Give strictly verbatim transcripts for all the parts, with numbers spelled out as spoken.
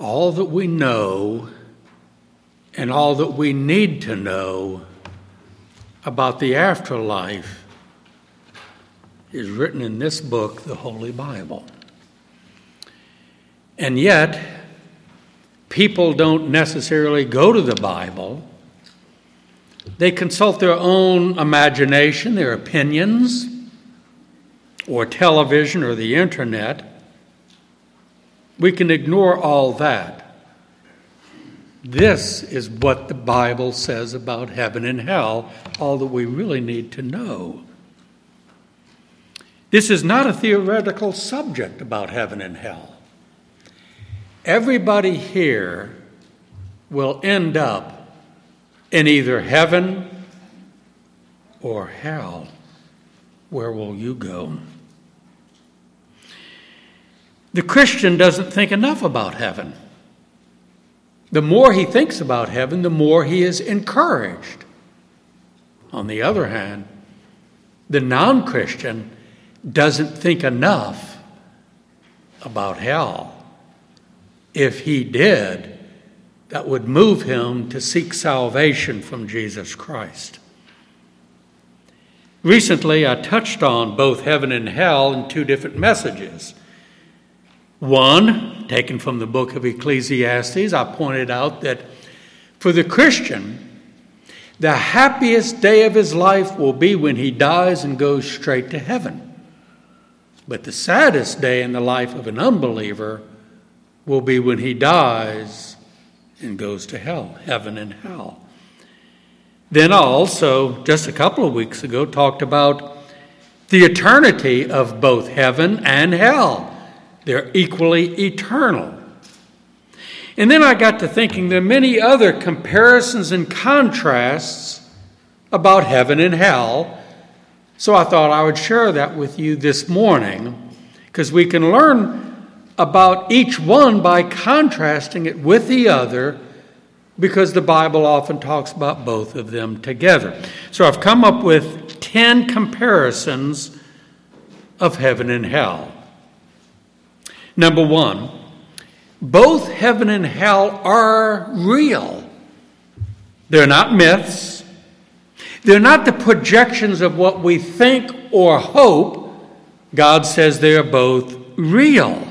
all that we know and all that we need to know about the afterlife is written in this book, the Holy Bible. And yet, people don't necessarily go to the Bible. They consult their own imagination, their opinions, or television or the internet. We can ignore all that. This is what the Bible says about heaven and hell, all that we really need to know. This is not a theoretical subject about heaven and hell. Everybody here will end up in either heaven or hell. Where will you go? The Christian doesn't think enough about heaven. The more he thinks about heaven, the more he is encouraged. On the other hand, the non-Christian doesn't think enough about hell. If he did, that would move him to seek salvation from Jesus Christ. Recently, I touched on both heaven and hell in two different messages. One, taken from the book of Ecclesiastes, I pointed out that for the Christian, the happiest day of his life will be when he dies and goes straight to heaven. But the saddest day in the life of an unbeliever will be when he dies and goes to hell, heaven and hell. Then I also, just a couple of weeks ago, talked about the eternity of both heaven and hell. They're equally eternal. And then I got to thinking there are many other comparisons and contrasts about heaven and hell. So I thought I would share that with you this morning, because we can learn about each one by contrasting it with the other, because the Bible often talks about both of them together. So I've come up with ten comparisons of heaven and hell. Number one, both heaven and hell are real. They're not myths. They're not the projections of what we think or hope. God says they are both real.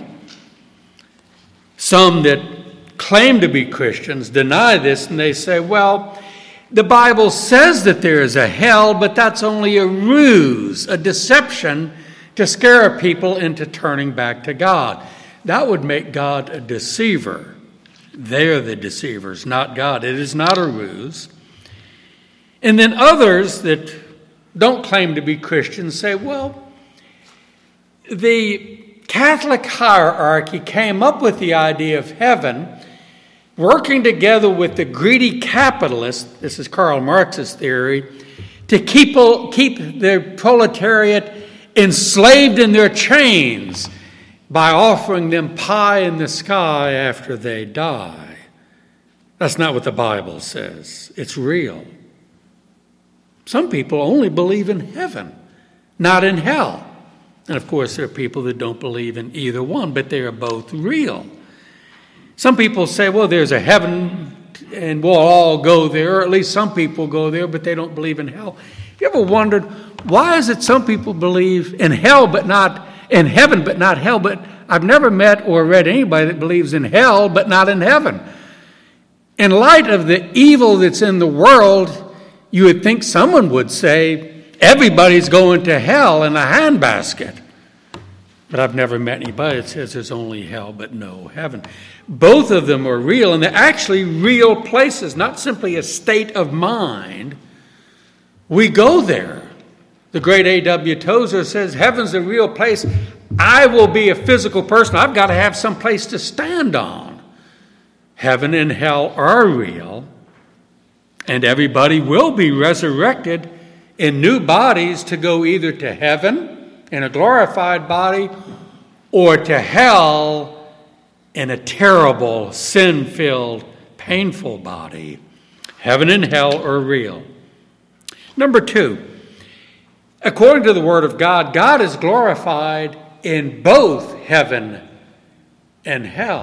Some that claim to be Christians deny this, and they say, well, the Bible says that there is a hell, but that's only a ruse, a deception to scare people into turning back to God. That would make God a deceiver. They're the deceivers, not God. It is not a ruse. And then others that don't claim to be Christians say, well, the Catholic hierarchy came up with the idea of heaven, working together with the greedy capitalists, this is Karl Marx's theory, to keep, keep the proletariat enslaved in their chains by offering them pie in the sky after they die. That's not what the Bible says. It's real. Some people only believe in heaven, not in hell. And of course, there are people that don't believe in either one, but they are both real. Some people say, well, there's a heaven and we'll all go there, or at least some people go there, but they don't believe in hell. You ever wondered, why is it some people believe in hell but not in heaven but not hell? But I've never met or read anybody that believes in hell but not in heaven. In light of the evil that's in the world, you would think someone would say, everybody's going to hell in a handbasket. But I've never met anybody that says there's only hell but no heaven. Both of them are real, and they're actually real places, not simply a state of mind. We go there. The great A W Tozer says, heaven's a real place. I will be a physical person. I've got to have some place to stand on. Heaven and hell are real, and everybody will be resurrected in new bodies to go either to heaven in a glorified body or to hell in a terrible, sin-filled, painful body. Heaven and hell are real. Number two, according to the Word of God, God is glorified in both heaven and hell.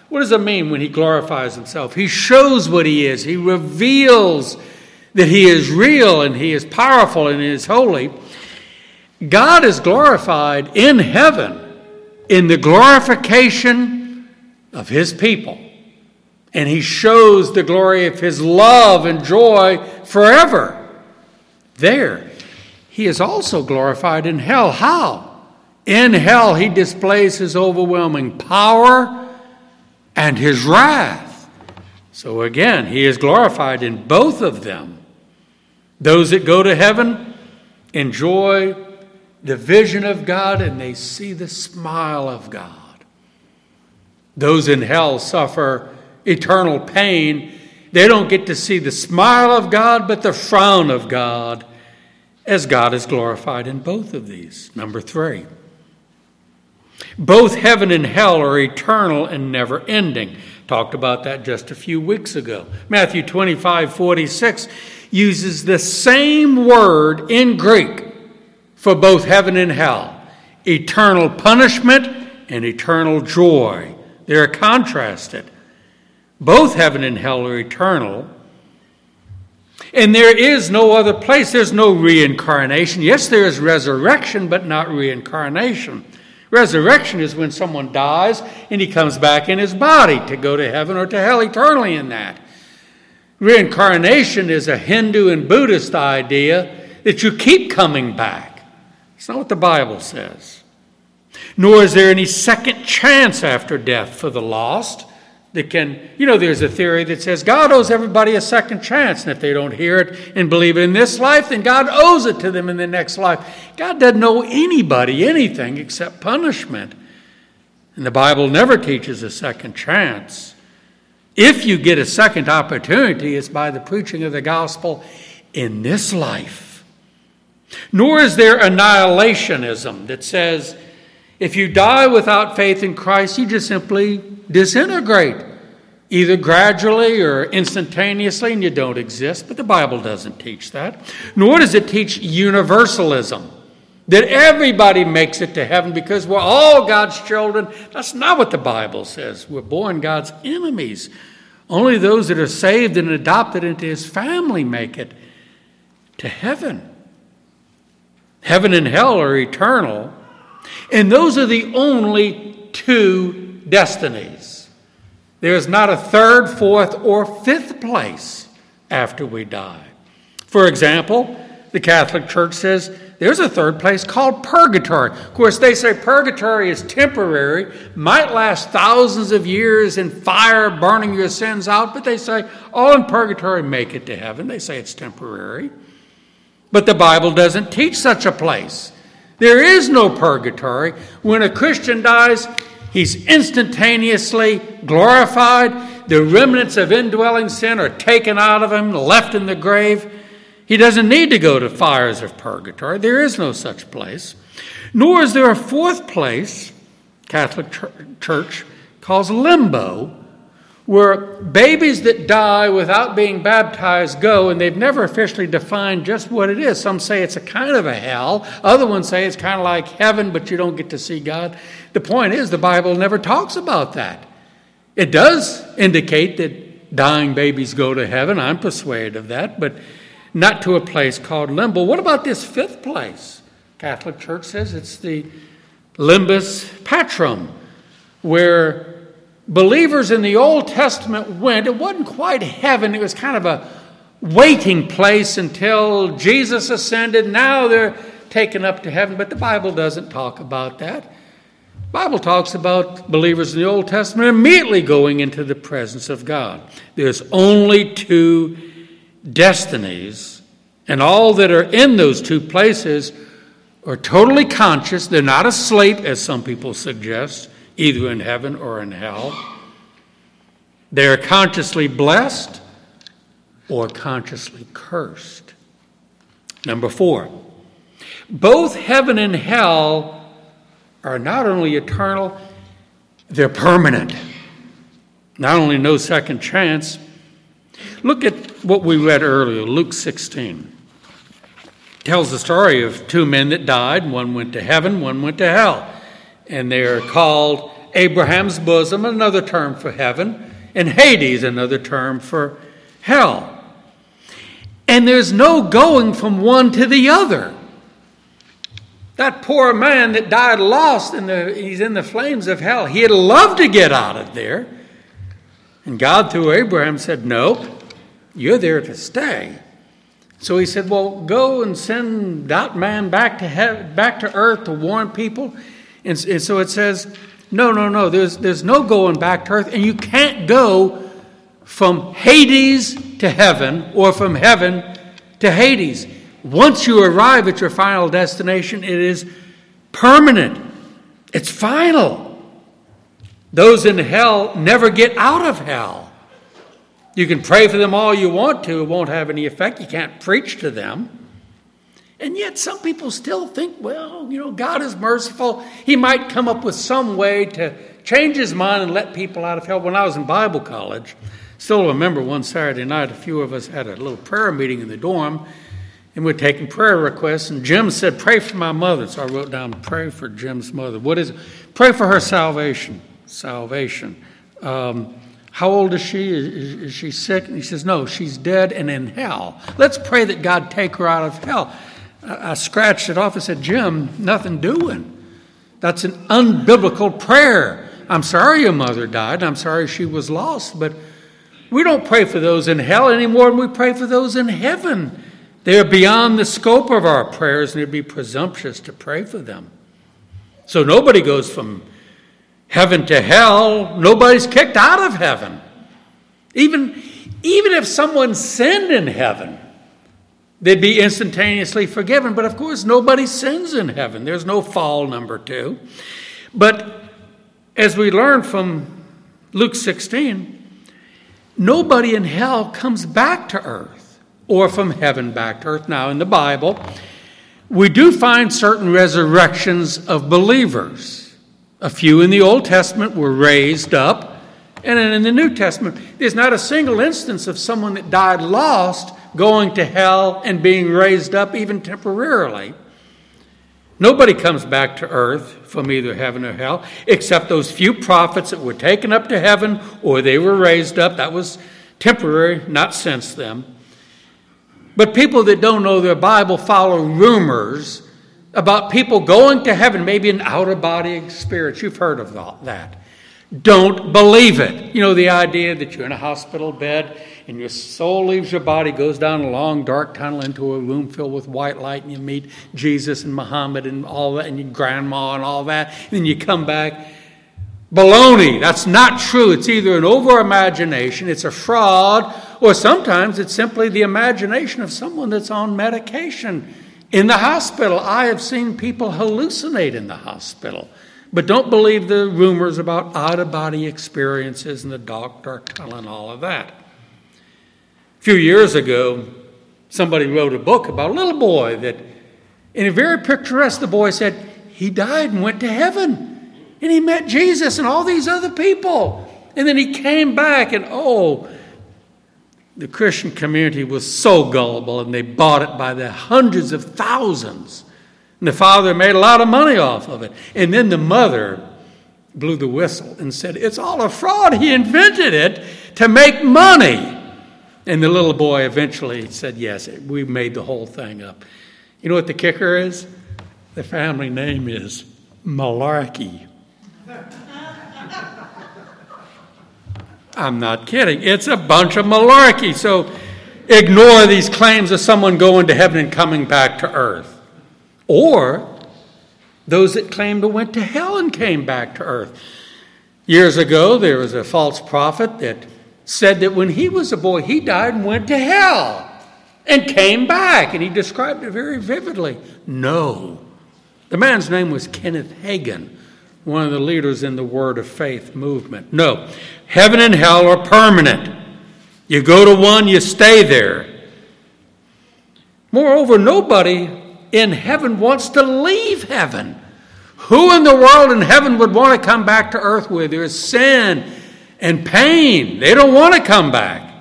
What does it mean when he glorifies himself? He shows what he is. He reveals that he is real and he is powerful and he is holy. God is glorified in heaven in the glorification of his people. And he shows the glory of his love and joy forever. There, he is also glorified in hell. How? In hell, he displays his overwhelming power and his wrath. So again, he is glorified in both of them. Those that go to heaven enjoy the vision of God and they see the smile of God. Those in hell suffer eternal pain. They don't get to see the smile of God, but the frown of God, as God is glorified in both of these. Number three, both heaven and hell are eternal and never ending. Talked about that just a few weeks ago. Matthew twenty-five forty-six uses the same word in Greek for both heaven and hell. Eternal punishment and eternal joy. They are contrasted. Both heaven and hell are eternal. And there is no other place. There's no reincarnation. Yes, there is resurrection, but not reincarnation. Resurrection is when someone dies and he comes back in his body to go to heaven or to hell eternally in that. Reincarnation is a Hindu and Buddhist idea that you keep coming back. It's not what the Bible says. Nor is there any second chance after death for the lost. That can, you know, there's a theory that says God owes everybody a second chance. And if they don't hear it and believe it in this life, then God owes it to them in the next life. God doesn't owe anybody anything except punishment. And the Bible never teaches a second chance. If you get a second opportunity, it's by the preaching of the gospel in this life. Nor is there annihilationism that says if you die without faith in Christ, you just simply disintegrate, either gradually or instantaneously, and you don't exist. But the Bible doesn't teach that. Nor does it teach universalism, that everybody makes it to heaven because we're all God's children. That's not what the Bible says. We're born God's enemies. Only those that are saved and adopted into his family make it to heaven. Heaven and hell are eternal, and those are the only two destinies. There is not a third, fourth, or fifth place after we die. For example, the Catholic Church says there's a third place called purgatory. Of course, they say purgatory is temporary, might last thousands of years in fire burning your sins out, but they say all in purgatory make it to heaven. They say it's temporary. But the Bible doesn't teach such a place. There is no purgatory. When a Christian dies, he's instantaneously glorified. The remnants of indwelling sin are taken out of him, left in the grave. He doesn't need to go to fires of purgatory. There is no such place. Nor is there a fourth place, Catholic Church calls limbo, where babies that die without being baptized go, and they've never officially defined just what it is. Some say it's a kind of a hell. Other ones say it's kind of like heaven, but you don't get to see God. The point is, the Bible never talks about that. It does indicate that dying babies go to heaven. I'm persuaded of that, but not to a place called limbo. What about this fifth place? Catholic Church says it's the limbus patrum, where believers in the Old Testament went. It wasn't quite heaven. It was kind of a waiting place until Jesus ascended. Now they're taken up to heaven, but the Bible doesn't talk about that. The Bible talks about believers in the Old Testament immediately going into the presence of God. There's only two destinies, and all that are in those two places are totally conscious. They're not asleep, as some people suggest, either in heaven or in hell. They are consciously blessed or consciously cursed. Number four, both heaven and hell are not only eternal, they're permanent. Not only no second chance. Look at what we read earlier, Luke sixteen. It tells the story of two men that died. One went to heaven, one went to hell. And they are called Abraham's bosom, another term for heaven, and Hades, another term for hell. And there's no going from one to the other. That poor man that died lost, in the, he's in the flames of hell. He'd love to get out of there. And God, through Abraham, said, no, you're there to stay. So he said, well, go and send that man back to heaven, back to earth to warn people. And, and so it says, no, no, no, there's, there's no going back to earth. And you can't go from Hades to heaven or from heaven to Hades. Once you arrive at your final destination, it is permanent. It's final. Those in hell never get out of hell. You can pray for them all you want to. It won't have any effect. You can't preach to them. And yet some people still think, well, you know, God is merciful. He might come up with some way to change his mind and let people out of hell. When I was in Bible college, still remember one Saturday night, a few of us had a little prayer meeting in the dorm, and we're taking prayer requests. And Jim said, pray for my mother. So I wrote down, pray for Jim's mother. What is it? Pray for her salvation. Salvation. Um, How old is she? Is, is she sick? And he says, no, she's dead and in hell. Let's pray that God take her out of hell. I, I scratched it off and said, Jim, nothing doing. That's an unbiblical prayer. I'm sorry your mother died. I'm sorry she was lost. But we don't pray for those in hell any more than we pray for those in heaven. They're beyond the scope of our prayers, and it'd be presumptuous to pray for them. So nobody goes from heaven to hell. Nobody's kicked out of heaven. Even, even if someone sinned in heaven, they'd be instantaneously forgiven. But of course, nobody sins in heaven. There's no fall, number two. But as we learn from Luke sixteen, nobody in hell comes back to earth or from heaven back to earth. Now, in the Bible, we do find certain resurrections of believers. A few in the Old Testament were raised up. And then in the New Testament, there's not a single instance of someone that died lost going to hell and being raised up even temporarily. Nobody comes back to earth from either heaven or hell, except those few prophets that were taken up to heaven or they were raised up. That was temporary, not since them. But people that don't know their Bible follow rumors about people going to heaven, maybe an outer-body experience. You've heard of that. Don't believe it. You know, the idea that you're in a hospital bed and your soul leaves your body, goes down a long, dark tunnel into a room filled with white light, and you meet Jesus and Muhammad and all that, and your grandma and all that, and then you come back. Baloney. That's not true. It's either an over-imagination, it's a fraud, or sometimes it's simply the imagination of someone that's on medication. In the hospital, I have seen people hallucinate in the hospital. But don't believe the rumors about out-of-body experiences in the dark, dark tunnel and all of that. A few years ago, somebody wrote a book about a little boy that, in a very picturesque, the boy said, he died and went to heaven. And he met Jesus and all these other people. And then he came back and, oh, the Christian community was so gullible, and they bought it by the hundreds of thousands. And the father made a lot of money off of it. And then the mother blew the whistle and said, it's all a fraud. He invented it to make money. And the little boy eventually said, yes, we made the whole thing up. You know what the kicker is? The family name is Malarkey. I'm not kidding. It's a bunch of malarkey. So ignore these claims of someone going to heaven and coming back to earth. Or those that claimed to went to hell and came back to earth. Years ago, there was a false prophet that said that when he was a boy, he died and went to hell and came back. And he described it very vividly. No. The man's name was Kenneth Hagin, one of the leaders in the Word of Faith movement. No. Heaven and hell are permanent. You go to one, you stay there. Moreover, nobody in heaven wants to leave heaven. Who in the world in heaven would want to come back to earth where there's sin and pain? They don't want to come back.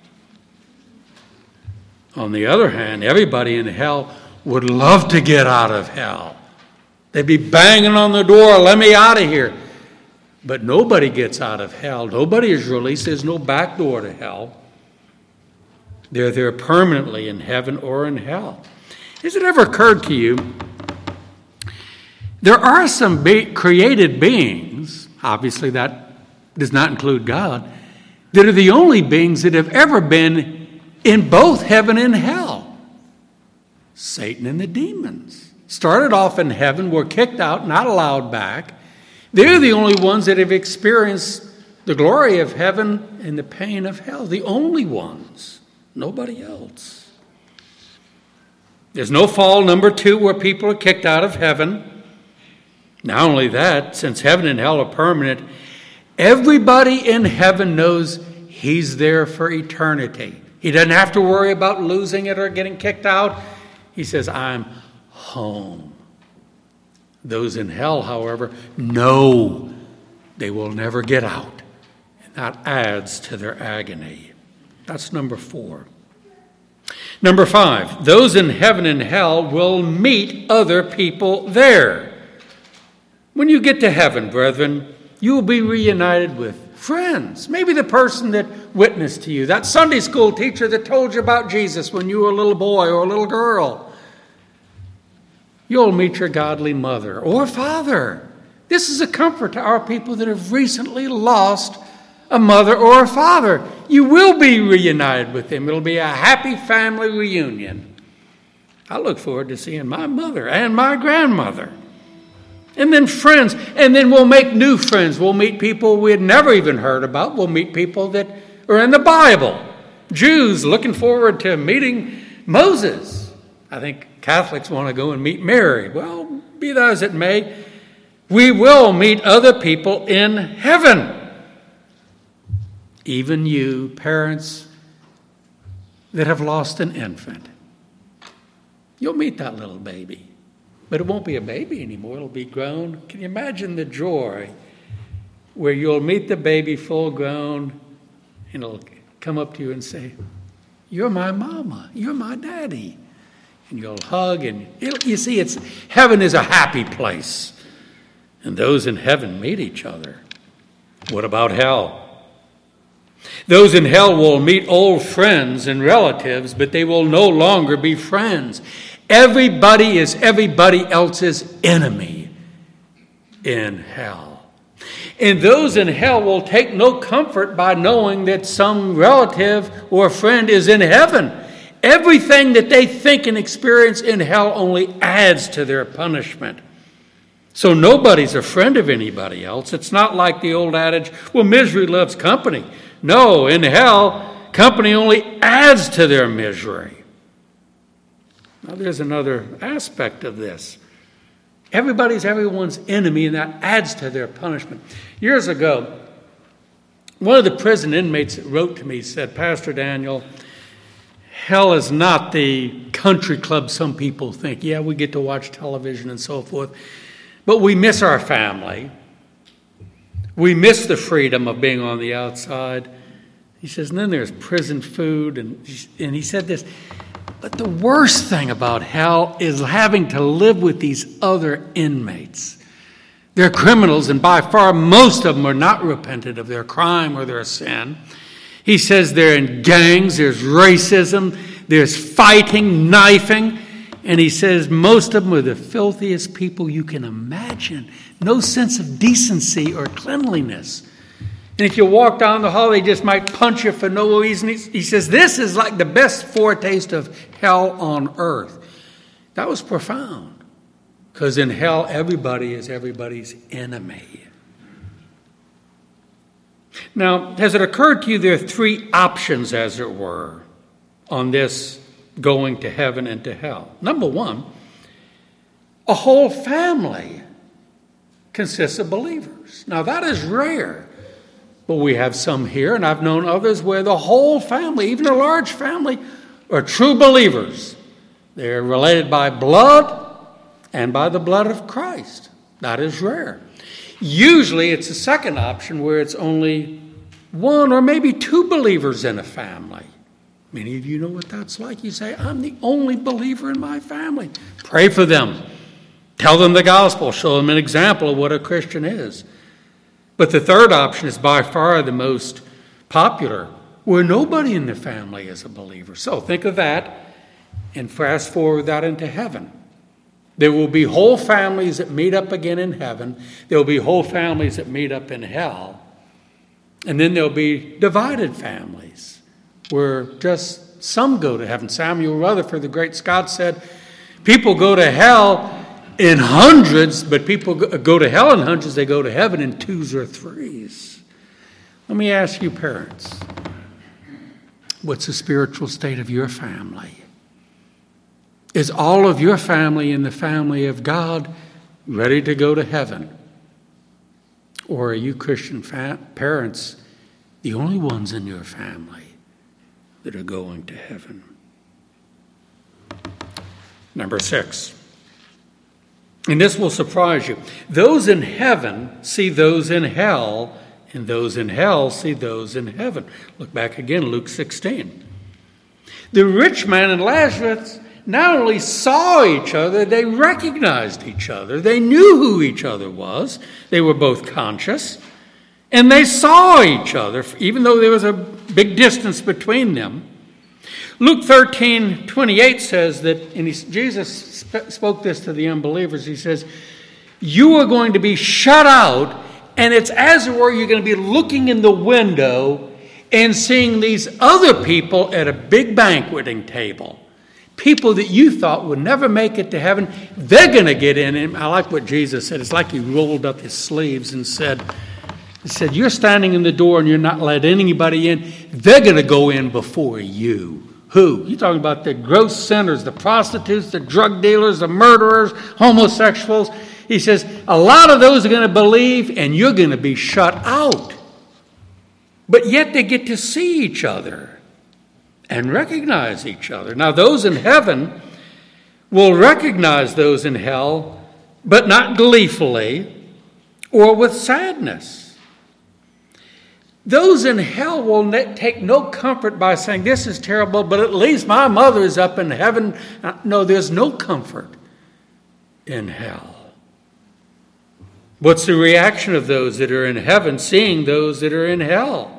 On the other hand, everybody in hell would love to get out of hell. They'd be banging on the door, let me out of here. But nobody gets out of hell. Nobody is released. There's no back door to hell. They're there permanently in heaven or in hell. Has it ever occurred to you, there are some be- created beings, obviously that does not include God, that are the only beings that have ever been in both heaven and hell. Satan and the demons. Started off in heaven, were kicked out, not allowed back. They're the only ones that have experienced the glory of heaven and the pain of hell. The only ones. Nobody else. There's no fall, number two, where people are kicked out of heaven. Not only that, since heaven and hell are permanent, everybody in heaven knows he's there for eternity. He doesn't have to worry about losing it or getting kicked out. He says, I'm home. Those in hell, however, know they will never get out. And that adds to their agony. That's number four. Number five, those in heaven and hell will meet other people there. When you get to heaven, brethren, you will be reunited with friends. Maybe the person that witnessed to you, that Sunday school teacher that told you about Jesus when you were a little boy or a little girl. You'll meet your godly mother or father. This is a comfort to our people that have recently lost a mother or a father. You will be reunited with them. It'll be a happy family reunion. I look forward to seeing my mother and my grandmother. And then friends. And then we'll make new friends. We'll meet people we had never even heard about. We'll meet people that are in the Bible. Jews looking forward to meeting Moses. I think Catholics want to go and meet Mary. Well, be that as it may, we will meet other people in heaven. Even you, parents that have lost an infant. You'll meet that little baby. But it won't be a baby anymore. It'll be grown. Can you imagine the joy where you'll meet the baby full grown and it'll come up to you and say, you're my mama. You're my daddy. And you'll hug. And it'll, you see, it's heaven is a happy place. And those in heaven meet each other. What about hell? Those in hell will meet old friends and relatives, but they will no longer be friends. Everybody is everybody else's enemy in hell. And those in hell will take no comfort by knowing that some relative or friend is in heaven. Everything that they think and experience in hell only adds to their punishment. So nobody's a friend of anybody else. It's not like the old adage, well, misery loves company. No, in hell, company only adds to their misery. Now, there's another aspect of this. Everybody's everyone's enemy, and that adds to their punishment. Years ago, one of the prison inmates that wrote to me said, Pastor Daniel, hell is not the country club some people think. Yeah, we get to watch television and so forth, but we miss our family. We miss the freedom of being on the outside. He says, and then there's prison food. And, and he said this, but the worst thing about hell is having to live with these other inmates. They're criminals, and by far most of them are not repentant of their crime or their sin. He says they're in gangs, there's racism, there's fighting, knifing. And he says most of them are the filthiest people you can imagine. No sense of decency or cleanliness. And if you walk down the hall, they just might punch you for no reason. He says this is like the best foretaste of hell on earth. That was profound. Because in hell, everybody is everybody's enemy. Now, has it occurred to you there are three options, as it were, on this going to heaven and to hell? Number one, a whole family consists of believers. Now, that is rare. But we have some here, and I've known others where the whole family, even a large family, are true believers. They're related by blood and by the blood of Christ. That is rare. Usually it's the second option where it's only one or maybe two believers in a family. Many of you know what that's like. You say, I'm the only believer in my family. Pray for them. Tell them the gospel. Show them an example of what a Christian is. But the third option is by far the most popular, where nobody in the family is a believer. So think of that and fast forward that into heaven. There will be whole families that meet up again in heaven. There will be whole families that meet up in hell. And then there'll be divided families where just some go to heaven. Samuel Rutherford, the great Scot, said, people go to hell in hundreds, but people go to hell in hundreds, they go to heaven in twos or threes. Let me ask you, parents, what's the spiritual state of your family? Is all of your family in the family of God ready to go to heaven? Or are you Christian fa- parents the only ones in your family that are going to heaven? Number six. And this will surprise you. Those in heaven see those in hell, and those in hell see those in heaven. Look back again, Luke sixteen. The rich man and Lazarus not only saw each other, they recognized each other. They knew who each other was. They were both conscious. And they saw each other, even though there was a big distance between them. Luke thirteen twenty-eight says that, and he, Jesus sp- spoke this to the unbelievers. He says, you are going to be shut out, and it's as it were you're going to be looking in the window and seeing these other people at a big banqueting table. People that you thought would never make it to heaven, they're going to get in. And I like what Jesus said. It's like he rolled up his sleeves and said, he said, you're standing in the door and you're not letting anybody in. They're going to go in before you. Who? You're talking about the gross sinners, the prostitutes, the drug dealers, the murderers, homosexuals. He says, a lot of those are going to believe and you're going to be shut out. But yet they get to see each other and recognize each other. Now, those in heaven will recognize those in hell, but not gleefully or with sadness. Those in hell will ne- take no comfort by saying, this is terrible, but at least my mother is up in heaven. No, there's no comfort in hell. What's the reaction of those that are in heaven seeing those that are in hell?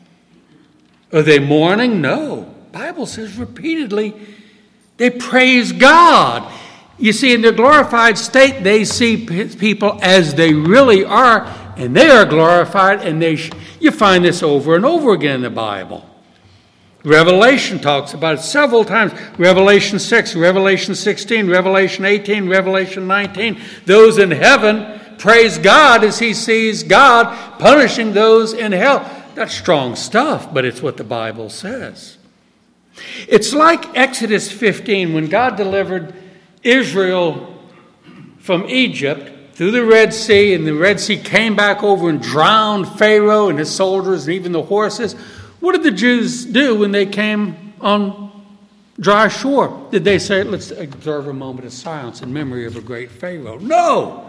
Are they mourning? No. The Bible says repeatedly, they praise God. You see, in their glorified state, they see people as they really are, and they are glorified, and they sh- you find this over and over again in the Bible. Revelation talks about it several times. Revelation six, Revelation sixteen, Revelation eighteen, Revelation nineteen. Those in heaven praise God as he sees God punishing those in hell. That's strong stuff, but it's what the Bible says. It's like Exodus fifteen, when God delivered Israel from Egypt through the Red Sea, and the Red Sea came back over and drowned Pharaoh and his soldiers and even the horses. What did the Jews do when they came on dry shore? Did they say, let's observe a moment of silence in memory of a great Pharaoh? No!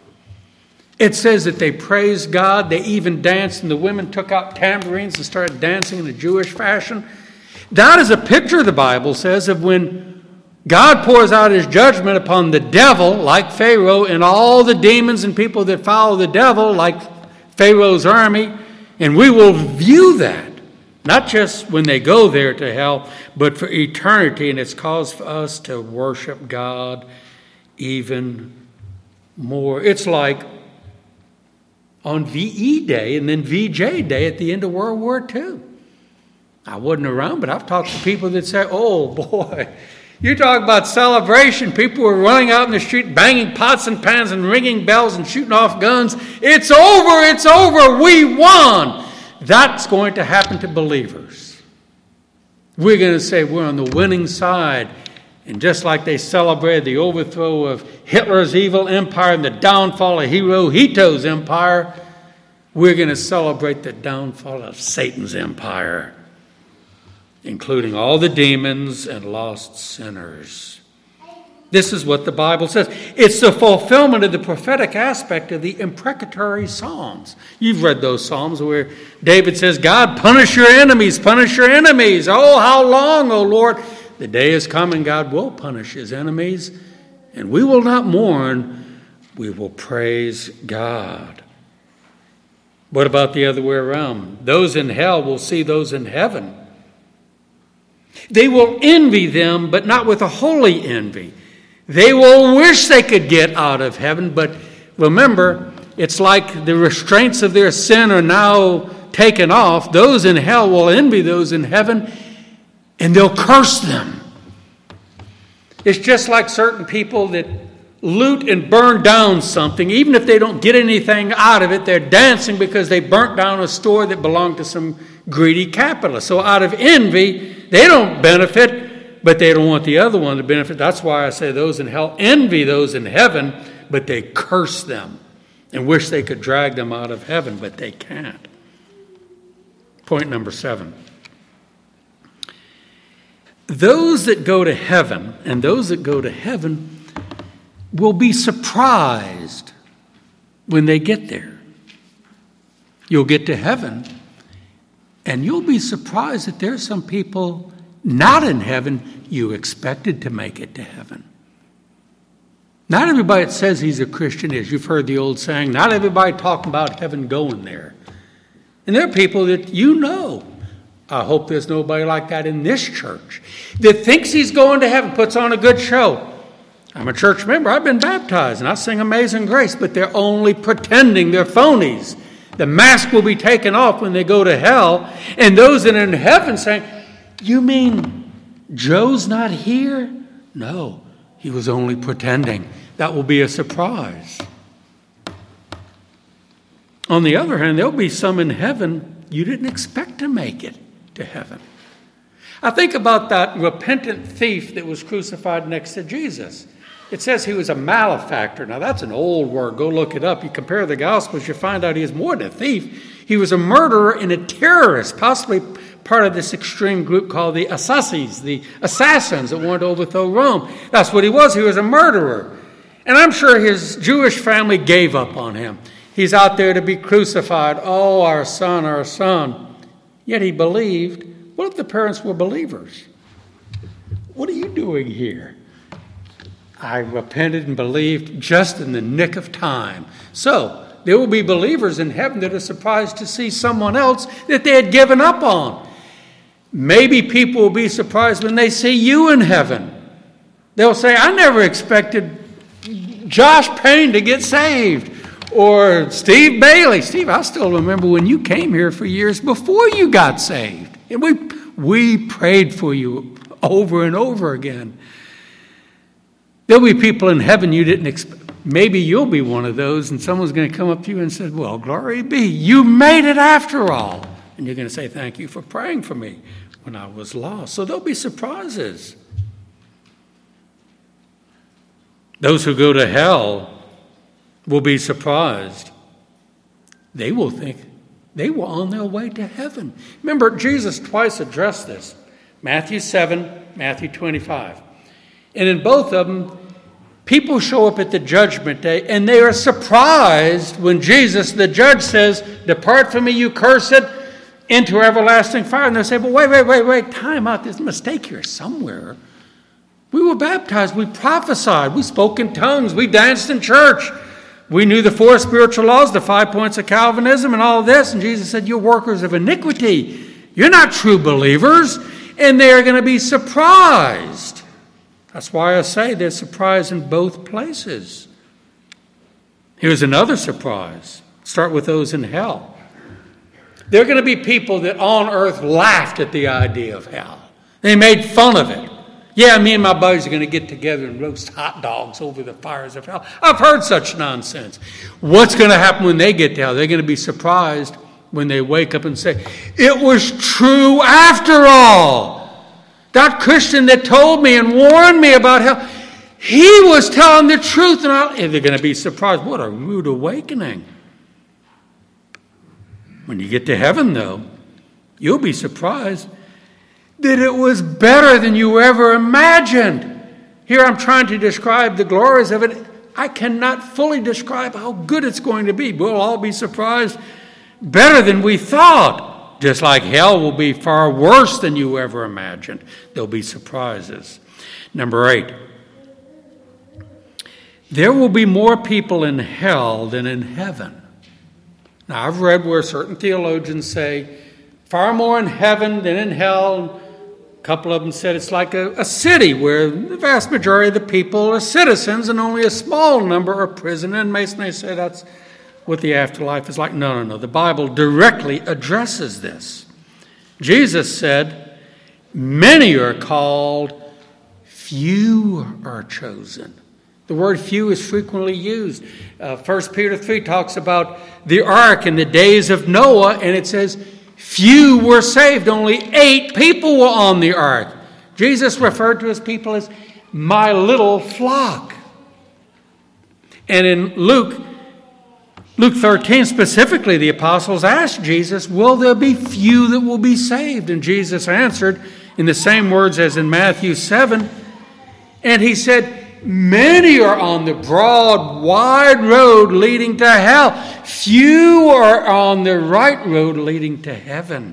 It says that they praised God. They even danced, and the women took out tambourines and started dancing in the Jewish fashion. That is a picture, the Bible says, of when God pours out his judgment upon the devil, like Pharaoh, and all the demons and people that follow the devil, like Pharaoh's army. And we will view that, not just when they go there to hell, but for eternity. And it's cause for us to worship God even more. It's like on V E Day and then V J Day at the end of World War Two. I wasn't around, but I've talked to people that say, oh boy, you talk about celebration. People were running out in the street, banging pots and pans and ringing bells and shooting off guns. It's over, it's over, we won. That's going to happen to believers. We're going to say we're on the winning side. And just like they celebrated the overthrow of Hitler's evil empire and the downfall of Hirohito's empire, we're going to celebrate the downfall of Satan's empire, including all the demons and lost sinners. This is what the Bible says. It's the fulfillment of the prophetic aspect of the imprecatory Psalms. You've read those Psalms where David says, God, punish your enemies, punish your enemies. Oh, how long, O Lord? The day is coming, God will punish his enemies, and we will not mourn, we will praise God. What about the other way around? Those in hell will see those in heaven. They will envy them, but not with a holy envy. They will wish they could get out of heaven, but remember, it's like the restraints of their sin are now taken off. Those in hell will envy those in heaven, and they'll curse them. It's just like certain people that loot and burn down something. Even if they don't get anything out of it, they're dancing because they burnt down a store that belonged to some greedy capitalist. So out of envy, they don't benefit, but they don't want the other one to benefit. That's why I say those in hell envy those in heaven, but they curse them and wish they could drag them out of heaven, but they can't. Point number seven. Those that go to heaven and those that go to heaven will be surprised when they get there. You'll get to heaven, and you'll be surprised that there's some people not in heaven you expected to make it to heaven. Not everybody that says he's a Christian is. You've heard the old saying, not everybody talking about heaven going there. And there are people that you know. I hope there's nobody like that in this church that thinks he's going to heaven, puts on a good show. I'm a church member. I've been baptized, and I sing Amazing Grace, but they're only pretending. They're phonies. The mask will be taken off when they go to hell, and those that are in heaven saying, you mean Joe's not here? No, he was only pretending. That will be a surprise. On the other hand, there'll be some in heaven you didn't expect to make it to heaven. I think about that repentant thief that was crucified next to Jesus. It says he was a malefactor. Now, that's an old word. Go look it up. You compare the Gospels, you find out he is more than a thief. He was a murderer and a terrorist, possibly part of this extreme group called the Assassins, the assassins that wanted to overthrow Rome. That's what he was. He was a murderer. And I'm sure his Jewish family gave up on him. He's out there to be crucified. Oh, our son, our son. Yet he believed. What if the parents were believers? What are you doing here? I repented and believed just in the nick of time. So there will be believers in heaven that are surprised to see someone else that they had given up on. Maybe people will be surprised when they see you in heaven. They'll say, I never expected Josh Payne to get saved. Or Steve Bailey. Steve, I still remember when you came here for years before you got saved. And we, we prayed for you over and over again. There'll be people in heaven you didn't expect. Maybe you'll be one of those, and someone's going to come up to you and say, well, glory be, you made it after all. And you're going to say, thank you for praying for me when I was lost. So there'll be surprises. Those who go to hell will be surprised. They will think they were on their way to heaven. Remember, Jesus twice addressed this. Matthew seven, Matthew twenty-five. And in both of them, people show up at the judgment day, and they are surprised when Jesus, the judge, says, depart from me, you cursed, into everlasting fire. And they say, well, wait, wait, wait, wait, time out. There's a mistake here somewhere. We were baptized. We prophesied. We spoke in tongues. We danced in church. We knew the four spiritual laws, the five points of Calvinism, and all of this. And Jesus said, you're workers of iniquity. You're not true believers. And they are going to be surprised. That's why I say they're surprised in both places. Here's another surprise. Start with those in hell. There are going to be people that on earth laughed at the idea of hell. They made fun of it. Yeah, me and my buddies are going to get together and roast hot dogs over the fires of hell. I've heard such nonsense. What's going to happen when they get to hell? They're going to be surprised when they wake up and say, it was true after all. That Christian that told me and warned me about hell, he was telling the truth. And, I, and they're going to be surprised. What a rude awakening. When you get to heaven, though, you'll be surprised that it was better than you ever imagined. Here I'm trying to describe the glories of it. I cannot fully describe how good it's going to be. We'll all be surprised. Better than we thought. Just like hell will be far worse than you ever imagined. There'll be surprises. Number eight. There will be more people in hell than in heaven. Now, I've read where certain theologians say far more in heaven than in hell. A couple of them said it's like a, a city where the vast majority of the people are citizens and only a small number are prison inmates. And they say that's what the afterlife is like. No, no, no. The Bible directly addresses this. Jesus said, many are called, few are chosen. The word few is frequently used. Uh, First Peter three talks about the ark in the days of Noah, and it says, few were saved. Only eight people were on the ark. Jesus referred to his people as my little flock. And in Luke, Luke thirteen specifically, the apostles asked Jesus, will there be few that will be saved? And Jesus answered in the same words as in Matthew seven. And he said, many are on the broad, wide road leading to hell. Few are on the right road leading to heaven.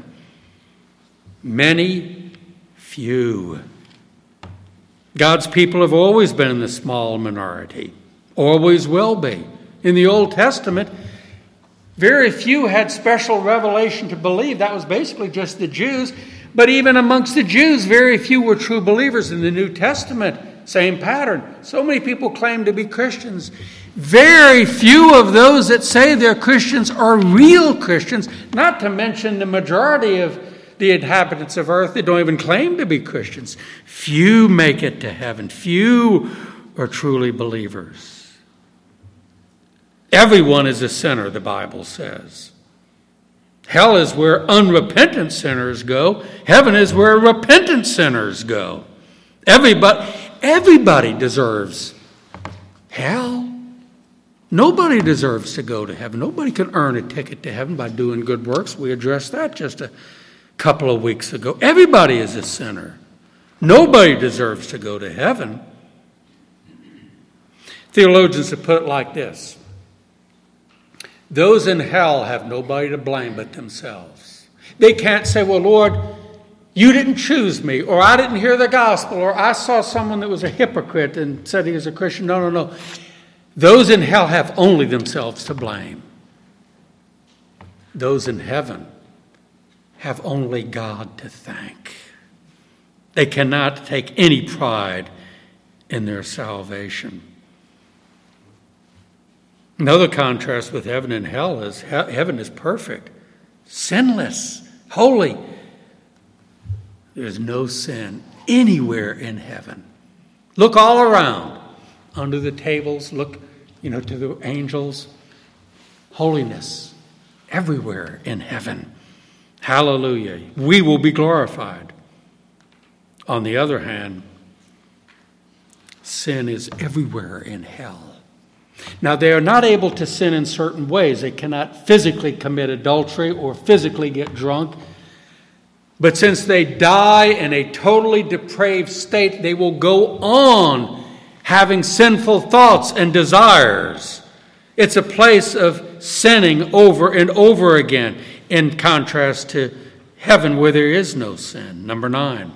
Many, few. God's people have always been in the small minority. Always will be. In the Old Testament, very few had special revelation to believe. That was basically just the Jews. But even amongst the Jews, very few were true believers. In the New Testament, same pattern. So many people claim to be Christians. Very few of those that say they're Christians are real Christians, not to mention the majority of the inhabitants of earth that don't even claim to be Christians. Few make it to heaven. Few are truly believers. Everyone is a sinner, the Bible says. Hell is where unrepentant sinners go. Heaven is where repentant sinners go. Everybody... Everybody deserves hell. Nobody deserves to go to heaven. Nobody can earn a ticket to heaven by doing good works. We addressed that just a couple of weeks ago. Everybody is a sinner. Nobody deserves to go to heaven. Theologians have put it like this. Those in hell have nobody to blame but themselves. They can't say, well, Lord, you didn't choose me, or I didn't hear the gospel, or I saw someone that was a hypocrite and said he was a Christian. No, no, no. Those in hell have only themselves to blame. Those in heaven have only God to thank. They cannot take any pride in their salvation. Another contrast with heaven and hell is he- heaven is perfect, sinless, holy. There's no sin anywhere in heaven. Look all around, under the tables, look, you know, to the angels. Holiness everywhere in heaven. Hallelujah. We will be glorified. On the other hand, sin is everywhere in hell. Now, they are not able to sin in certain ways. They cannot physically commit adultery or physically get drunk. But since they die in a totally depraved state, they will go on having sinful thoughts and desires. It's a place of sinning over and over again, in contrast to heaven where there is no sin. Number nine.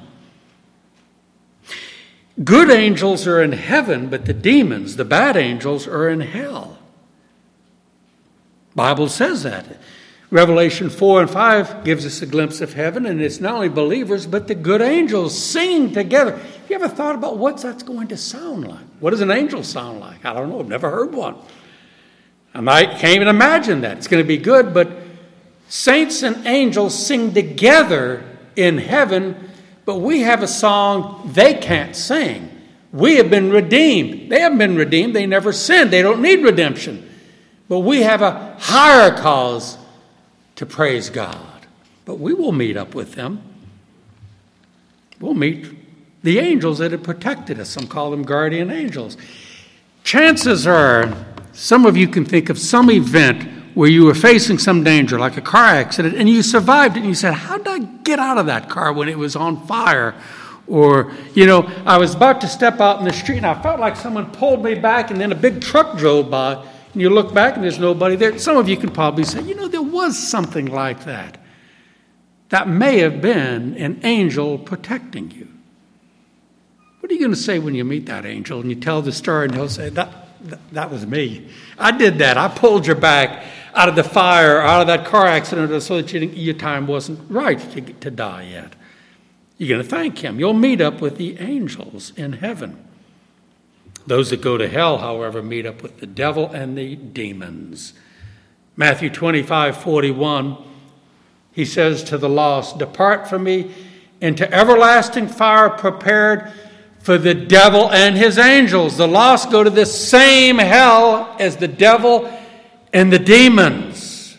Good angels are in heaven, but the demons, the bad angels, are in hell. The Bible says that. Revelation four and five gives us a glimpse of heaven, and it's not only believers, but the good angels singing together. Have you ever thought about what that's going to sound like? What does an angel sound like? I don't know. I've never heard one. I might, can't even imagine that. It's going to be good, but saints and angels sing together in heaven, but we have a song they can't sing. We have been redeemed. They haven't been redeemed. They never sinned. They don't need redemption. But we have a higher cause to praise God. But we will meet up with them. We'll meet the angels that have protected us. Some call them guardian angels. Chances are, some of you can think of some event where you were facing some danger, like a car accident, and you survived it, and you said, how did I get out of that car when it was on fire? Or, you know, I was about to step out in the street, and I felt like someone pulled me back, and then a big truck drove by. And you look back and there's nobody there. Some of you can probably say, you know, there was something like that. That may have been an angel protecting you. What are you going to say when you meet that angel and you tell the story and he'll say, that, that, that was me. I did that. I pulled your back. out of the fire, out of that car accident, so that you, your time wasn't right to, to die yet. You're going to thank him. You'll meet up with the angels in heaven. Those that go to hell, however, meet up with the devil and the demons. Matthew twenty-five forty-one, he says to the lost, "Depart from me into everlasting fire prepared for the devil and his angels." The lost go to the same hell as the devil and the demons.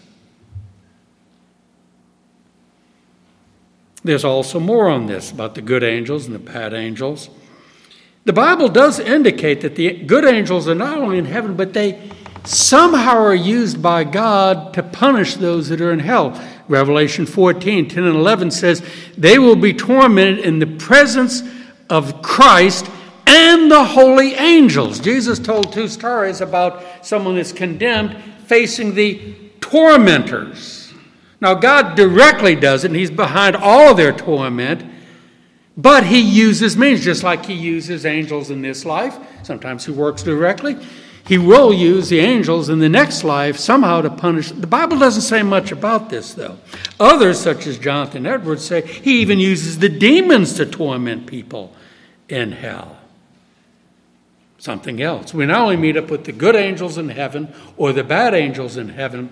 There's also more on this about the good angels and the bad angels. The Bible does indicate that the good angels are not only in heaven, but they somehow are used by God to punish those that are in hell. Revelation fourteen, ten and eleven says, "They will be tormented in the presence of Christ and the holy angels." Jesus told two stories about someone that's condemned facing the tormentors. Now, God directly does it, and he's behind all of their torment, but he uses means, just like he uses angels in this life. Sometimes he works directly. He will use the angels in the next life somehow to punish. The Bible doesn't say much about this, though. Others, such as Jonathan Edwards, say he even uses the demons to torment people in hell. Something else. We not only meet up with the good angels in heaven or the bad angels in heaven.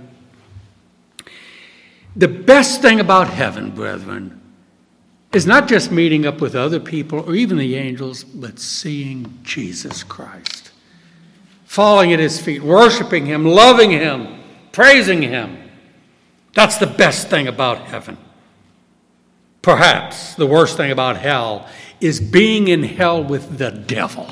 The best thing about heaven, brethren, is not just meeting up with other people or even the angels, but seeing Jesus Christ. Falling at his feet, worshiping him, loving him, praising him. That's the best thing about heaven. Perhaps the worst thing about hell is being in hell with the devil.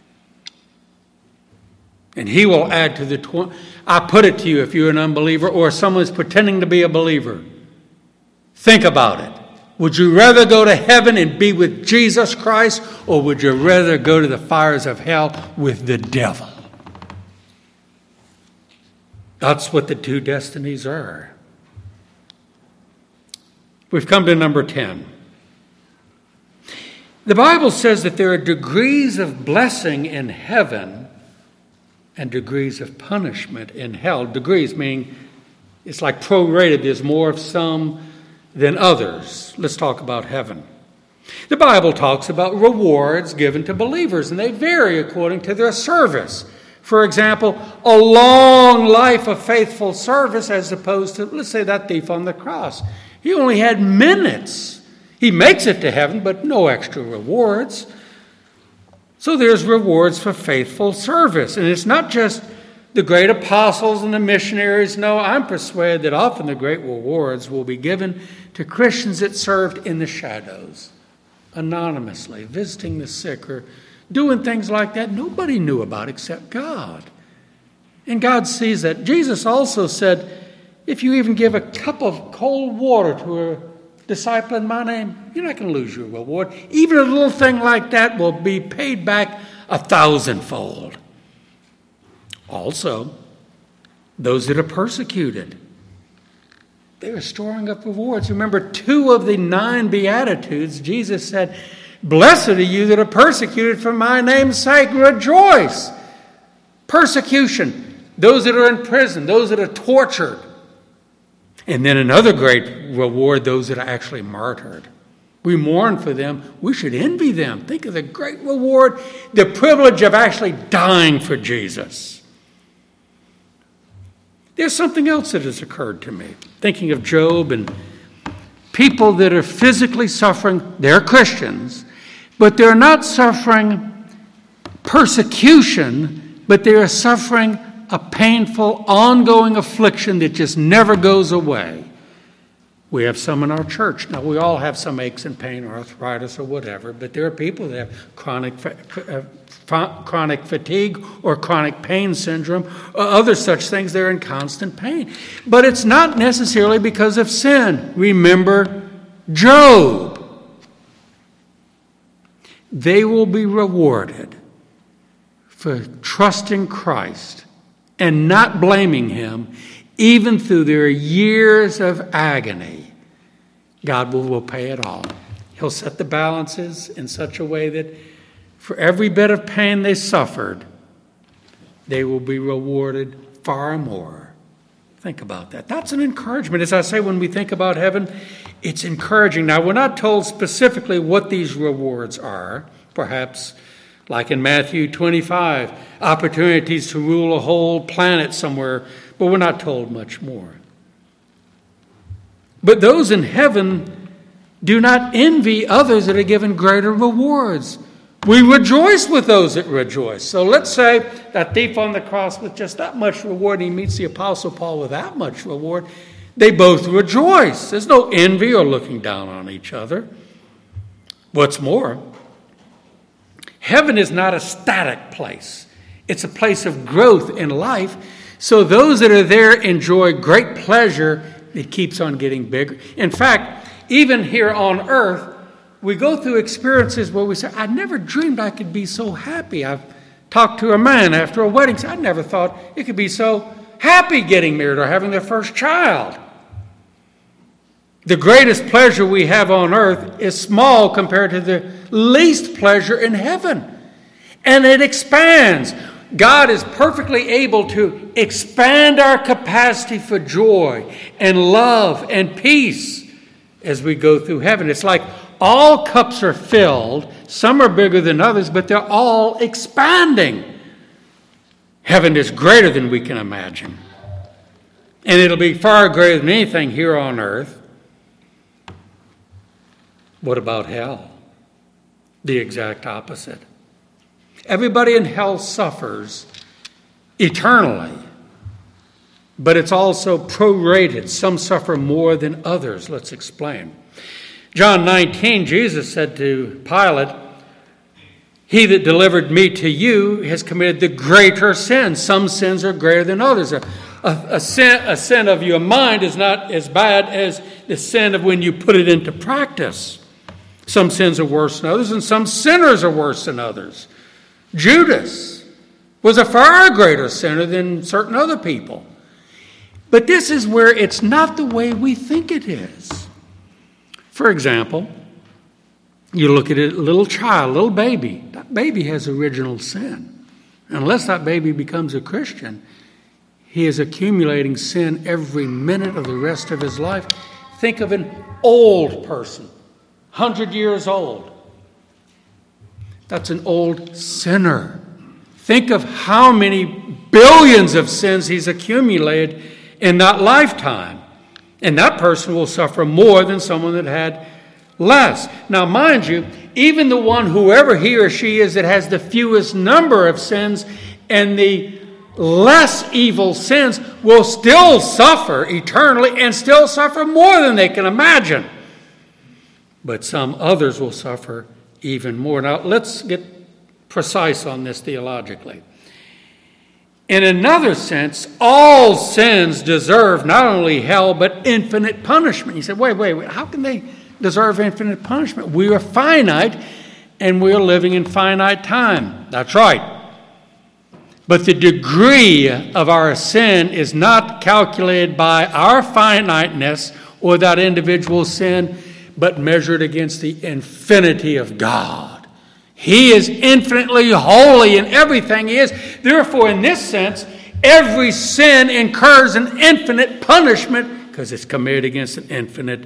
And he will add to the... Tw- I put it to you, if you're an unbeliever or someone's pretending to be a believer, think about it. Would you rather go to heaven and be with Jesus Christ, or would you rather go to the fires of hell with the devil? That's what the two destinies are. We've come to number ten. The Bible says that there are degrees of blessing in heaven and degrees of punishment in hell. Degrees meaning it's like prorated. There's more of some than others. Let's talk about heaven. The Bible talks about rewards given to believers, and they vary according to their service. For example, a long life of faithful service as opposed to, let's say, that thief on the cross. He only had minutes. He makes it to heaven, but no extra rewards. So there's rewards for faithful service. And it's not just the great apostles and the missionaries. No, I'm persuaded that often the great rewards will be given to Christians that served in the shadows, anonymously, visiting the sick or doing things like that nobody knew about except God. And God sees that. Jesus also said, if you even give a cup of cold water to a disciple in my name, you're not going to lose your reward. Even a little thing like that will be paid back a thousandfold. Also, those that are persecuted, they are storing up rewards. Remember, two of the nine Beatitudes, Jesus said, "Blessed are you that are persecuted for my name's sake. Rejoice." Persecution, those that are in prison, those that are tortured. And then another great reward, those that are actually martyred. We mourn for them. We should envy them. Think of the great reward, the privilege of actually dying for Jesus. There's something else that has occurred to me. Thinking of Job and people that are physically suffering. They're Christians, but they're not suffering persecution, but they are suffering a painful, ongoing affliction that just never goes away. We have some in our church. Now, we all have some aches and pain, arthritis or whatever, but there are people that have chronic uh, chronic fatigue or chronic pain syndrome or other such things. They're in constant pain. But it's not necessarily because of sin. Remember Job. They will be rewarded for trusting Christ and not blaming him, even through their years of agony. God will, will pay it all. He'll set the balances in such a way that for every bit of pain they suffered, they will be rewarded far more Think about that. That's an encouragement. As I say, when we think about heaven, it's encouraging. Now, we're not told specifically what these rewards are. Perhaps, like in Matthew twenty-five, opportunities to rule a whole planet somewhere, but we're not told much more. But those in heaven do not envy others that are given greater rewards. We rejoice with those that rejoice. So let's say that thief on the cross with just that much reward, and he meets the Apostle Paul with that much reward. They both rejoice. There's no envy or looking down on each other. What's more, heaven is not a static place. It's a place of growth in life. So those that are there enjoy great pleasure. It keeps on getting bigger. In fact, even here on earth, we go through experiences where we say, I never dreamed I could be so happy. I've talked to a man after a wedding. I never thought it could be so happy getting married or having their first child. The greatest pleasure we have on earth is small compared to the least pleasure in heaven. And it expands. God is perfectly able to expand our capacity for joy and love and peace as we go through heaven. It's like all cups are filled. Some are bigger than others, but they're all expanding. Heaven is greater than we can imagine. And it'll be far greater than anything here on earth. What about hell? The exact opposite. Everybody in hell suffers eternally, but it's also prorated. Some suffer more than others. Let's explain. John nineteen, Jesus said to Pilate, he that delivered me to you has committed the greater sin. Some sins are greater than others. A, a, a, sin, a sin of your mind is not as bad as the sin of when you put it into practice. Some sins are worse than others, and some sinners are worse than others. Judas was a far greater sinner than certain other people. But this is where it's not the way we think it is. For example, you look at a little child, a little baby. That baby has original sin. Unless that baby becomes a Christian, he is accumulating sin every minute of the rest of his life. Think of an old person, one hundred years old. That's an old sinner. Think of how many billions of sins he's accumulated in that lifetime. And that person will suffer more than someone that had less. Now, mind you, even the one, whoever he or she is, that has the fewest number of sins and the less evil sins will still suffer eternally and still suffer more than they can imagine. But some others will suffer even more. Now, let's get precise on this theologically. In another sense, all sins deserve not only hell, but infinite punishment. You said, wait, wait, wait, how can they deserve infinite punishment? We are finite, and we are living in finite time. That's right. But the degree of our sin is not calculated by our finiteness or that individual sin, but measured against the infinity of God. He is infinitely holy in everything he is. Therefore, in this sense, every sin incurs an infinite punishment because it's committed against an infinite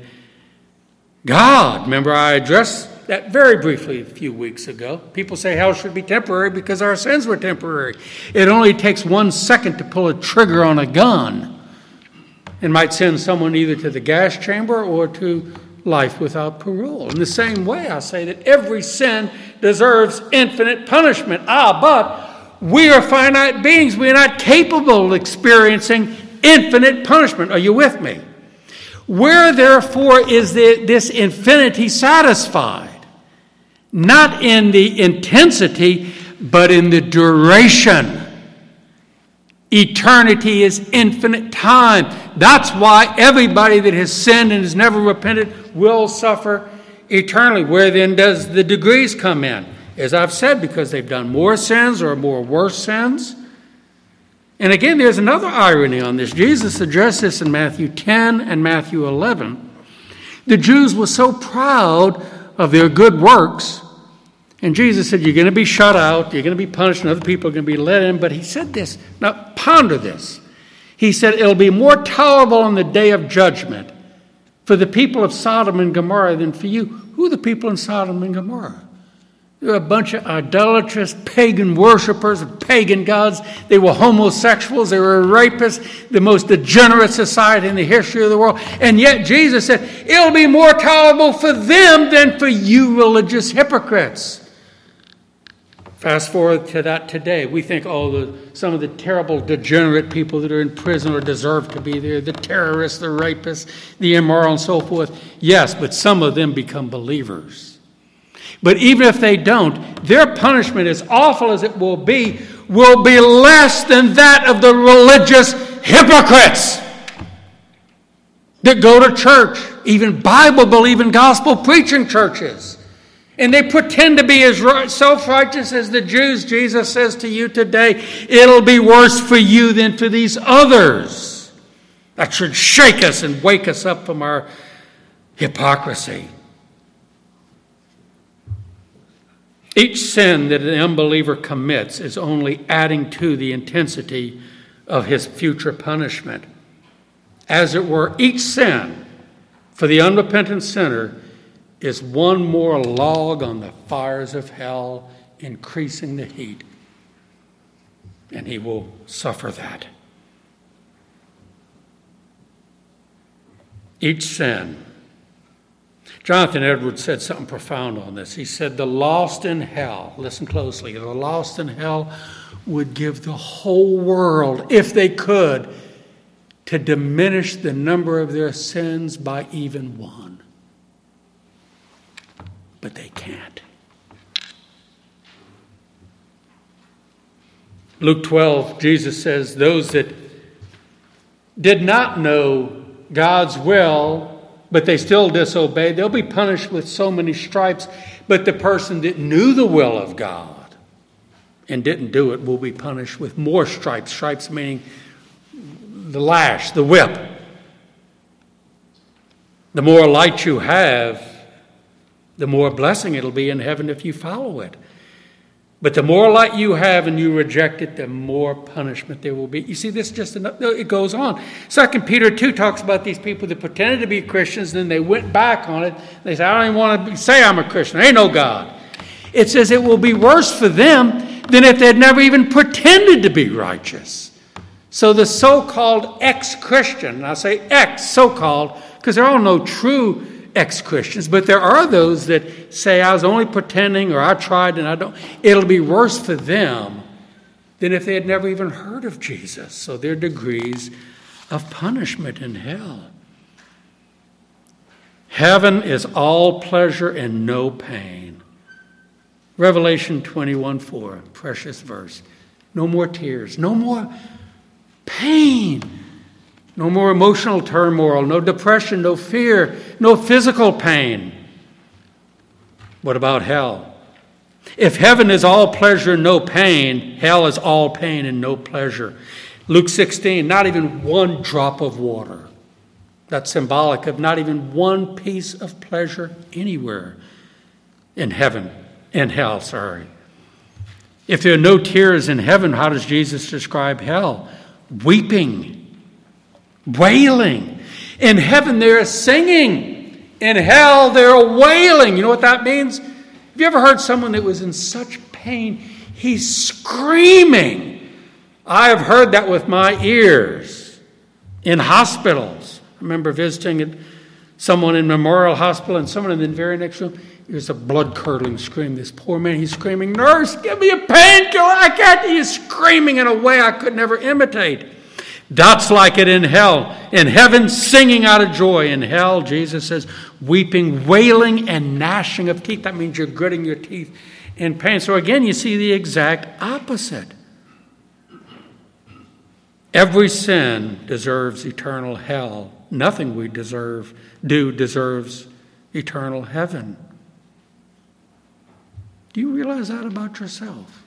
God. Remember, I addressed that very briefly a few weeks ago. People say hell should be temporary because our sins were temporary. It only takes one second to pull a trigger on a gun and might send someone either to the gas chamber or to life without parole. In the same way, I say that every sin deserves infinite punishment. Ah, but we are finite beings. We are not capable of experiencing infinite punishment. Are you with me? Where, therefore, is the, this infinity satisfied? Not in the intensity, but in the duration. Eternity is infinite time. That's why everybody that has sinned and has never repented will suffer eternally. Where then does the degrees come in? As I've said, because they've done more sins or more worse sins. And again, there's another irony on this. Jesus addressed this in Matthew ten and Matthew eleven. The Jews were so proud of their good works. And Jesus said, you're going to be shut out, you're going to be punished, and other people are going to be let in. But he said this. Now, ponder this. He He said it'll be more tolerable on the day of judgment for the people of Sodom and Gomorrah than for you. Who are the people in Sodom and Gomorrah? They're a bunch of idolatrous pagan worshipers of pagan gods. They were homosexuals. They were rapists, the most degenerate society in the history of the world. And yet Jesus said, it'll be more tolerable for them than for you religious hypocrites. Fast forward to that today. We think, oh, the, some of the terrible degenerate people that are in prison or deserve to be there, the terrorists, the rapists, the immoral, and so forth. Yes, but some of them become believers. But even if they don't, their punishment, as awful as it will be, will be less than that of the religious hypocrites that go to church, even Bible-believing, gospel-preaching churches. And they pretend to be as self-righteous as the Jews. Jesus says to you today, it'll be worse for you than for these others. That should shake us and wake us up from our hypocrisy. Each sin that an unbeliever commits is only adding to the intensity of his future punishment. As it were, each sin for the unrepentant sinner is one more log on the fires of hell, increasing the heat. And he will suffer that. Each sin. Jonathan Edwards said something profound on this. He said, the lost in hell, listen closely, the lost in hell would give the whole world, if they could, to diminish the number of their sins by even one. But they can't. Luke twelve, Jesus says, those that did not know God's will, but they still disobeyed, they'll be punished with so many stripes. But the person that knew the will of God and didn't do it will be punished with more stripes. Stripes meaning the lash, the whip. The more light you have, the more blessing it'll be in heaven if you follow it. But the more light you have and you reject it, the more punishment there will be. You see, this just enough, it goes on. Second Peter two talks about these people that pretended to be Christians, and then they went back on it. They said, I don't even want to say I'm a Christian. There ain't no God. It says it will be worse for them than if they'd never even pretended to be righteous. So the so-called ex-Christian, and I say ex, so-called, because there are no true ex-Christians, but there are those that say, I was only pretending, or I tried and I don't. It'll be worse for them than if they had never even heard of Jesus. So there are degrees of punishment in hell. Heaven is all pleasure and no pain. Revelation twenty-one four, precious verse. No more tears, no more pain. No more emotional turmoil, no depression, no fear, no physical pain. What about hell? If heaven is all pleasure and no pain, hell is all pain and no pleasure. Luke sixteen, not even one drop of water. That's symbolic of not even one piece of pleasure anywhere in heaven, in hell, sorry. If there are no tears in heaven, how does Jesus describe hell? Weeping. Wailing. In heaven, they're singing. In hell, they're wailing. You know what that means? Have you ever heard someone that was in such pain? He's screaming. I have heard that with my ears in hospitals. I remember visiting someone in Memorial Hospital, and someone in the very next room, it was a blood-curdling scream. This poor man, he's screaming, nurse, give me a painkiller. I can't. He's screaming in a way I could never imitate. That's like it in hell. In heaven, singing out of joy. In hell, Jesus says, weeping, wailing, and gnashing of teeth. That means you're gritting your teeth in pain. So again, you see the exact opposite. Every sin deserves eternal hell. Nothing we deserve, do deserves eternal heaven. Do you realize that about yourself?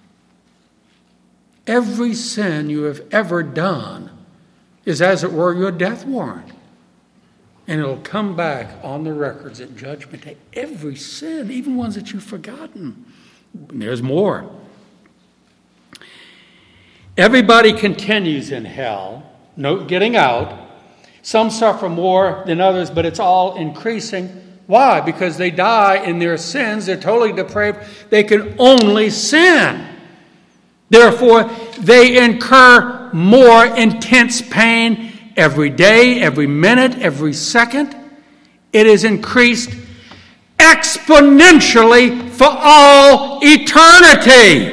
Every sin you have ever done is, as it were, your death warrant. And it'll come back on the records at Judgment Day. Every sin, even ones that you've forgotten. And there's more. Everybody continues in hell no getting out. Some suffer more than others, but it's all increasing. Why? Because they die in their sins. They're totally depraved. They can only sin. Therefore, they incur more intense pain every day, every minute, every second. It is increased exponentially for all eternity.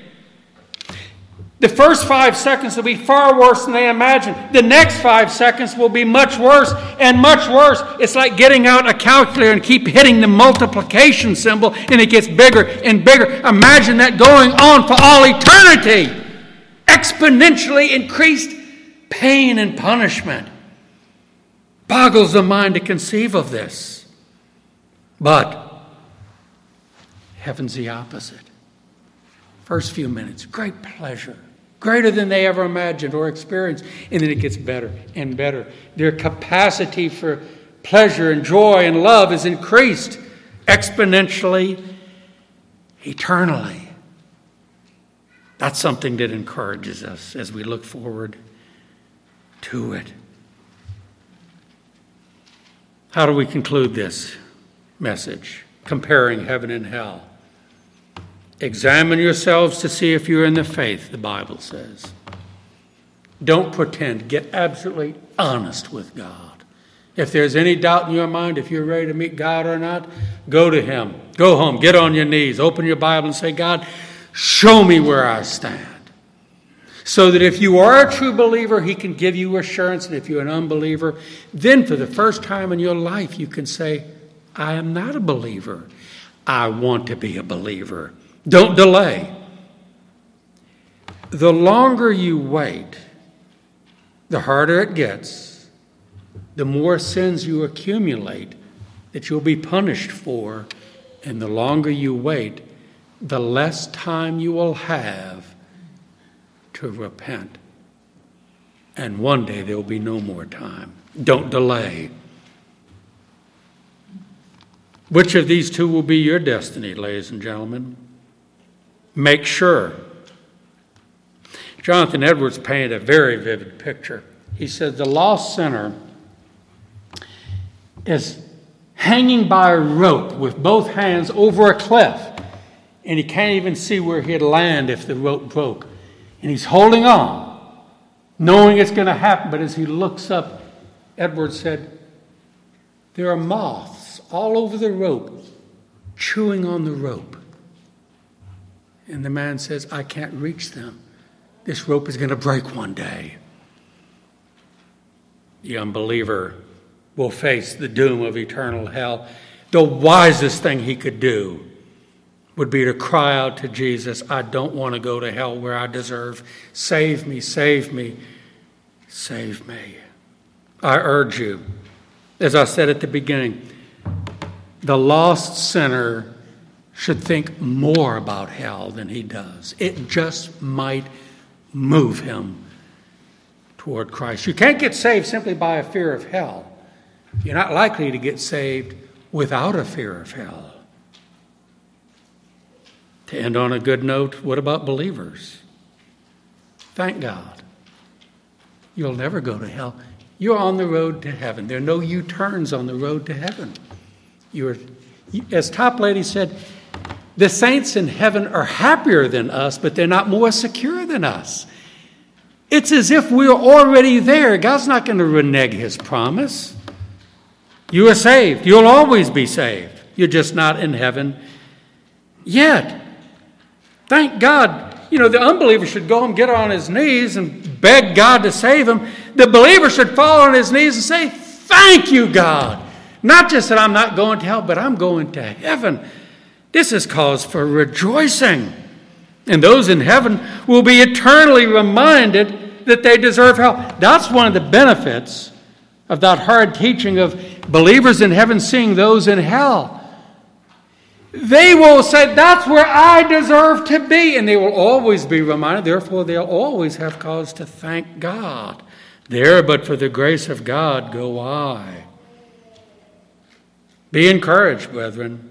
The first five seconds will be far worse than they imagine. The next five seconds will be much worse and much worse. It's like getting out a calculator and keep hitting the multiplication symbol, and it gets bigger and bigger. Imagine that going on for all eternity. Exponentially increased pain and punishment. Boggles the mind to conceive of this. But heaven's the opposite. First few minutes, great pleasure. Greater than they ever imagined or experienced. And then it gets better and better. Their capacity for pleasure and joy and love is increased exponentially, eternally. That's something that encourages us as we look forward to it. How do we conclude this message? Comparing heaven and hell. Examine yourselves to see if you're in the faith, the Bible says. Don't pretend. Get absolutely honest with God. If there's any doubt in your mind, if you're ready to meet God or not, go to Him. Go home. Get on your knees. Open your Bible and say, God, show me where I stand. So that if you are a true believer, He can give you assurance. And if you're an unbeliever, then for the first time in your life, you can say, I am not a believer. I want to be a believer. Don't delay. The longer you wait, the harder it gets. The more sins you accumulate that you'll be punished for. And the longer you wait, the less time you will have to repent. And one day there will be no more time. Don't delay. Which of these two will be your destiny, ladies and gentlemen? Make sure. Jonathan Edwards painted a very vivid picture. He said the lost sinner is hanging by a rope with both hands over a cliff, and he can't even see where he'd land if the rope broke. And he's holding on, knowing it's going to happen. But as he looks up, Edwards said, there are moths all over the rope, chewing on the rope. And the man says, I can't reach them. This rope is going to break one day. The unbeliever will face the doom of eternal hell. The wisest thing he could do would be to cry out to Jesus, I don't want to go to hell where I deserve. Save me, save me, save me. I urge you, as I said at the beginning, the lost sinner should think more about hell than he does. It just might move him toward Christ. You can't get saved simply by a fear of hell. You're not likely to get saved without a fear of hell. To end on a good note, what about believers? Thank God. You'll never go to hell. You're on the road to heaven. There are no U-turns on the road to heaven. You're, as Top Lady said, the saints in heaven are happier than us, but they're not more secure than us. It's as if we're already there. God's not going to renege His promise. You are saved. You'll always be saved. You're just not in heaven yet. Thank God. You know, the unbeliever should go and get on his knees and beg God to save him. The believer should fall on his knees and say, thank you, God. Not just that I'm not going to hell, but I'm going to heaven. This is cause for rejoicing. And those in heaven will be eternally reminded that they deserve hell. That's one of the benefits of that hard teaching of believers in heaven seeing those in hell. They will say, that's where I deserve to be. And they will always be reminded. Therefore, they'll always have cause to thank God. There, but for the grace of God, go I. Be encouraged, brethren.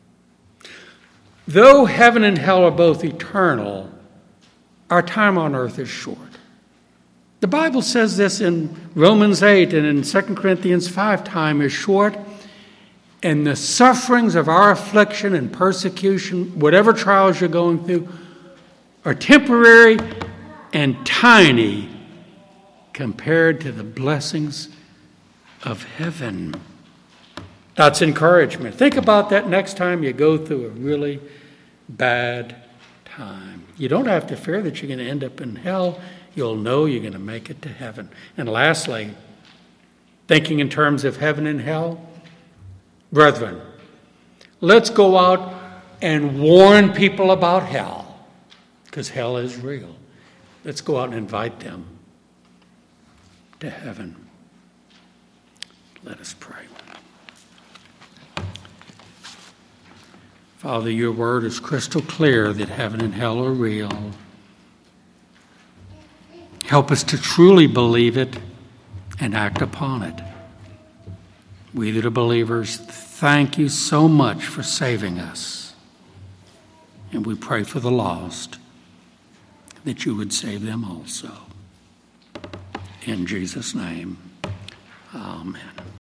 Though heaven and hell are both eternal, our time on earth is short. The The Bible says this in Romans eight and in Second Corinthians five, time is short, and the sufferings of our affliction and persecution, whatever trials you're going through, are temporary and tiny compared to the blessings of heaven. That's encouragement. Think about that next time you go through a really bad time. You don't have to fear that you're going to end up in hell. You'll know you're going to make it to heaven. And lastly, thinking in terms of heaven and hell, brethren, let's go out and warn people about hell, because hell is real. Let's go out and invite them to heaven. Let us pray. Father, your word is crystal clear that heaven and hell are real. Help us to truly believe it and act upon it. We that are believers, thank you so much for saving us. And we pray for the lost, that you would save them also. In Jesus' name, amen.